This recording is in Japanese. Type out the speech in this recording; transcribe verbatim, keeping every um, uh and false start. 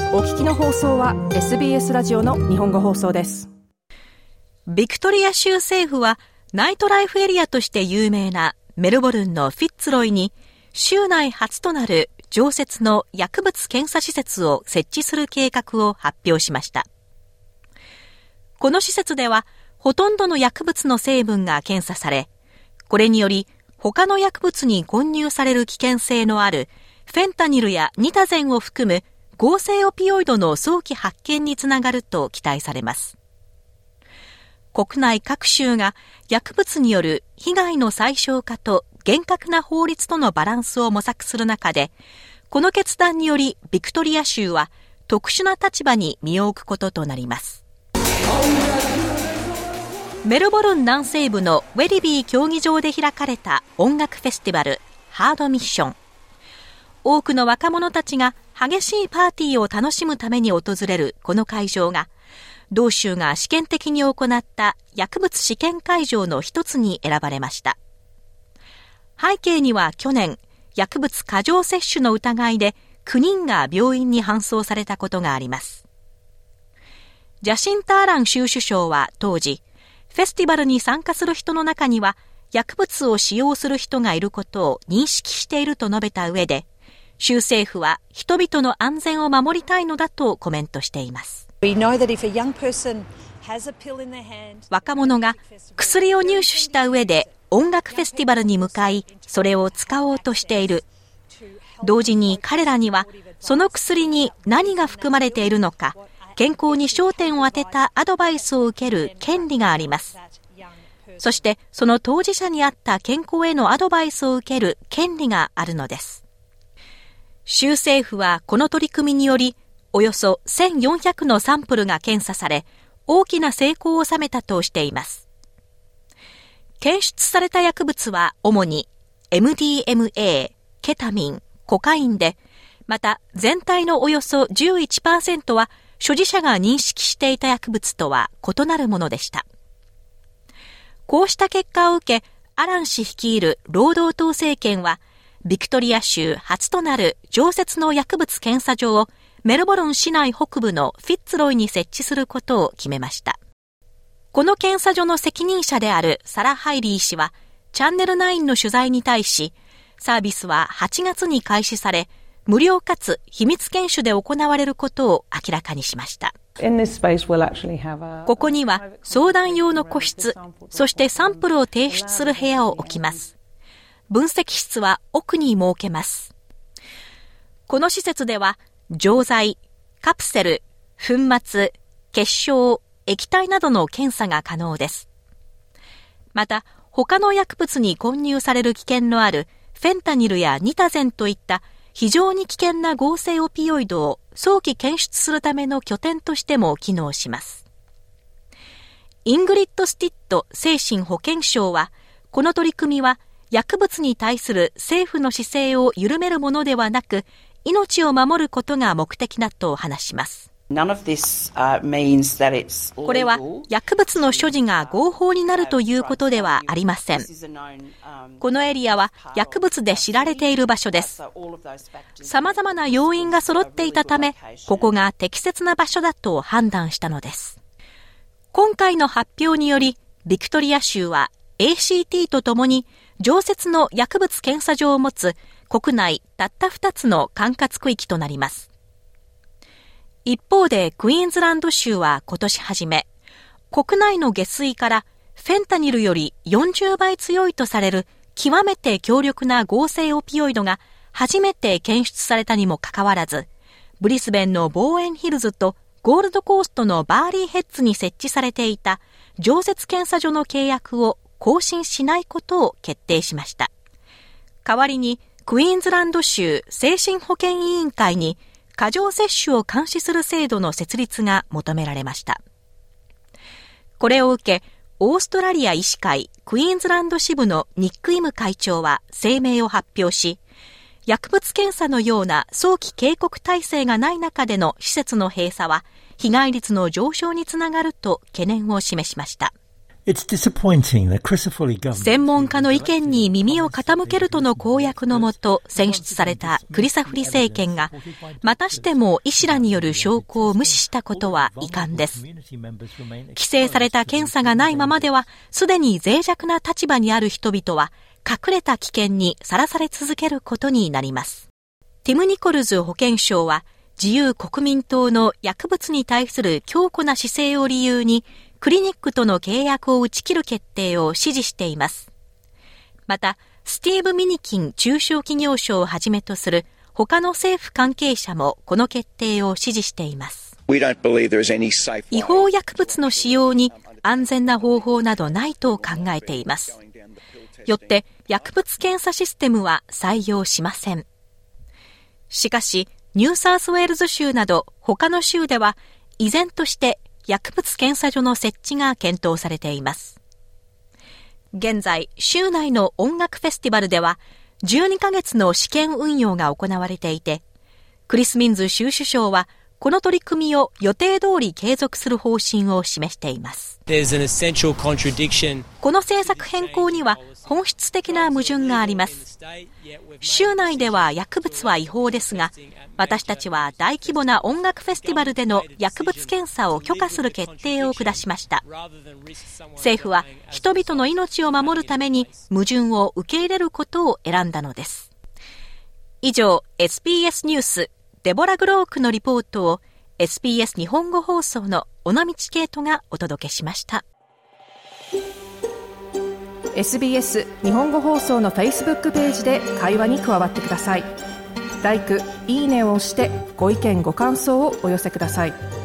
お聞きの放送は エスビーエス ラジオの日本語放送です。 ビクトリア州政府はナイトライフエリアとして有名なメルボルンのフィッツロイに州内初となる常設の薬物検査施設を設置する計画を発表しました。この施設ではほとんどの薬物の成分が検査され、これにより他の薬物に混入される危険性のあるフェンタニルやニタゼンを含む合成オピオイドの早期発見につながると期待されます。国内各州が薬物による被害の最小化と厳格な法律とのバランスを模索する中で、この決断によりビクトリア州は特殊な立場に身を置くこととなります。メルボルン南西部のウェリビー競技場で開かれた音楽フェスティバルハードミッション。多くの若者たちが激しいパーティーを楽しむために訪れるこの会場が、同州が試験的に行った薬物試験会場の一つに選ばれました。背景には去年、薬物過剰摂取の疑いできゅうにんが病院に搬送されたことがあります。ジャシンタ・アラン州首相は当時、フェスティバルに参加する人の中には薬物を使用する人がいることを認識していると述べた上で、州政府は人々の安全を守りたいのだとコメントしています。若者が薬を入手した上で音楽フェスティバルに向かい、それを使おうとしている。同時に彼らにはその薬に何が含まれているのか、健康に焦点を当てたアドバイスを受ける権利があります。そしてその当事者に合った健康へのアドバイスを受ける権利があるのです。州政府はこの取り組みにより、およそせんよんひゃくのサンプルが検査され、大きな成功を収めたとしています。検出された薬物は主に エムディーエムエー、ケタミン、コカインで、また全体のおよそ じゅういちパーセント は所持者が認識していた薬物とは異なるものでした。こうした結果を受け、アラン氏率いる労働党政権は、ビクトリア州初となる常設の薬物検査場をメルボルン市内北部のフィッツロイに設置することを決めました。この検査所の責任者であるサラ・ハイリー氏は、チャンネルナインの取材に対し、サービスははちがつに開始され、無料かつ秘密研修で行われることを明らかにしました。ここには相談用の個室、そしてサンプルを提出する部屋を置きます。分析室は奥に設けます。この施設では、錠剤、カプセル、粉末、結晶、液体などの検査が可能です。また、他の薬物に混入される危険のあるフェンタニルやニタゼンといった非常に危険な合成オピオイドを早期検出するための拠点としても機能します。イングリッド・スティッド精神保健相は、この取り組みは薬物に対する政府の姿勢を緩めるものではなく、命を守ることが目的だと話します。これは薬物の所持が合法になるということではありません。このエリアは薬物で知られている場所です。様々な要因が揃っていたため、ここが適切な場所だと判断したのです。今回の発表により、ビクトリア州は エーシーティー とともに常設の薬物検査場を持つ国内たったふたつの管轄区域となります。一方でクイーンズランド州は今年初め、国内の下水からフェンタニルよりよんじゅうばい強いとされる極めて強力な合成オピオイドが初めて検出されたにもかかわらず、ブリスベンのボーエンヒルズとゴールドコーストのバーリーヘッズに設置されていた常設検査所の契約を更新しないことを決定しました。代わりにクイーンズランド州精神保健委員会に過剰摂取を監視する制度の設立が求められました。これを受け、オーストラリア医師会クイーンズランド支部のニック・イム会長は声明を発表し、薬物検査のような早期警告体制がない中での施設の閉鎖は被害率の上昇につながると懸念を示しました。 専門家の意見に耳を傾けるとの公約のもと選出されたクリサフリ政権が、またしても医師らによる証拠を無視したことは遺憾です。規制された検査がないままでは、すでに脆弱な立場にある人々は、隠れた危険にさらされ続けることになります。ティム・ニコルズ保健相は、自由国民党の薬物に対する強固な姿勢を理由に、クリニックとの契約を打ち切る決定を支持しています。また、スティーブ・ミニキン中小企業相をはじめとする他の政府関係者もこの決定を支持しています。違法薬物の使用に安全な方法などないと考えています。よって薬物検査システムは採用しません。しかし、ニューサウスウェールズ州など他の州では依然として薬物検査所の設置が検討されています。現在、州内の音楽フェスティバルではじゅうにかげつの試験運用が行われていて、クリス・ミンズ州首相はこの取り組みを予定通り継続する方針を示しています。この政策変更には本質的な矛盾があります。州内では薬物は違法ですが、私たちは大規模な音楽フェスティバルでの薬物検査を許可する決定を下しました。政府は人々の命を守るために矛盾を受け入れることを選んだのです。以上、エスビーエス ニュースデボラ・グロークのリポートを エスビーエス 日本語放送の尾道圭人がお届けしました。 エスビーエス 日本語放送の Facebook ページで会話に加わってください。ライク、いいねを押してご意見ご感想をお寄せください。